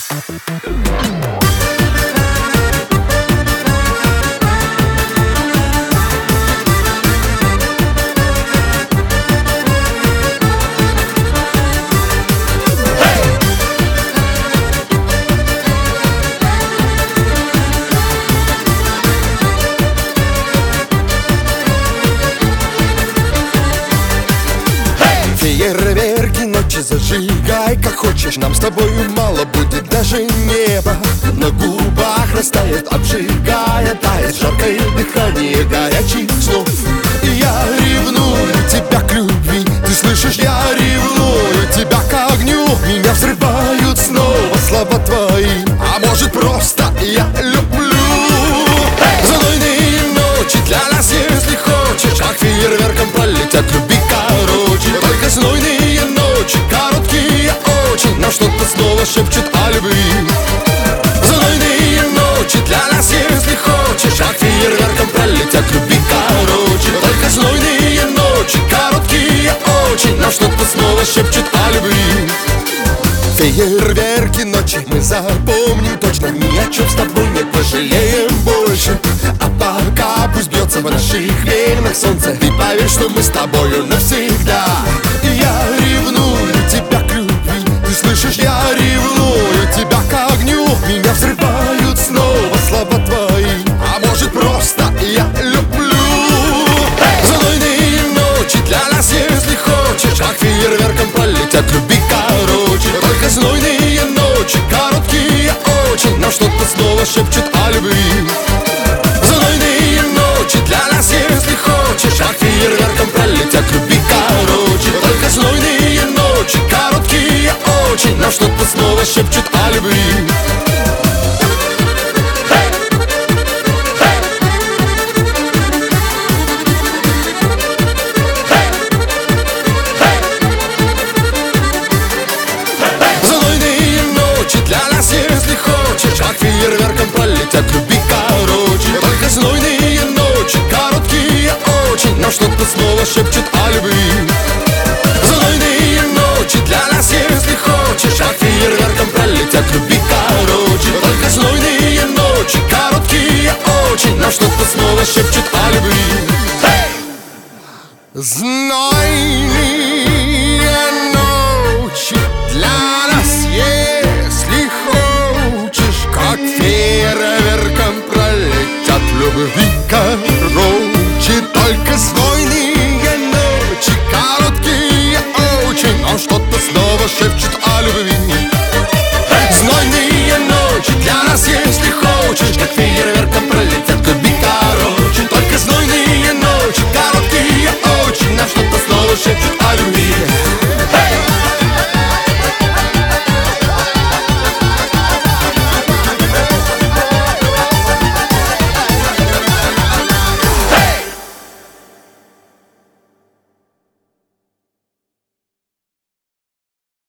Фейерверки ночи зажигай как хочешь. Нам с тобою мало будет даже неба. На губах растает, обжигая, тает жаркое дыхание горячих снов. И я ревную тебя к любви, ты слышишь, я ревную тебя к огню. Меня взрывают снова слова твои, а может просто я люблю. Знойные ночи для нас, если хочешь, как фейерверком пролетят любви короче. Только знойные ночи, короткие очень, нам что-то снова шепчет о любви. Знойные ночи для нас, если хочешь, как фейерверком пролетят любви короче. Только знойные ночи, короткие очень, нам что-то снова шепчет о любви. Фейерверки ночи мы запомним точно, ни о чем с тобой не пожалеем больше. А пока пусть бьется в наших венах солнце, ты поверь, что мы с тобою навсегда. И я ревную тебя к любви, ты слышишь, я ревную тебя к огню. Меня взрывают снова слова твои, а может просто я люблю. Знойные ночи для нас, если хочешь, как фейерверком пролетят любви короче. Только знойные ночи, короткие очень, нам что-то снова шепчет о любви. Знойные ночи для нас, если хочешь, как фейерверком пролетят любви короче. Только знойные ночи, короткие очень, нам что-то снова шепчет о любви. Как фейерверком пролетят любви короче. Только знойные ночи, короткие очень, нам что-то снова шепчет о любви.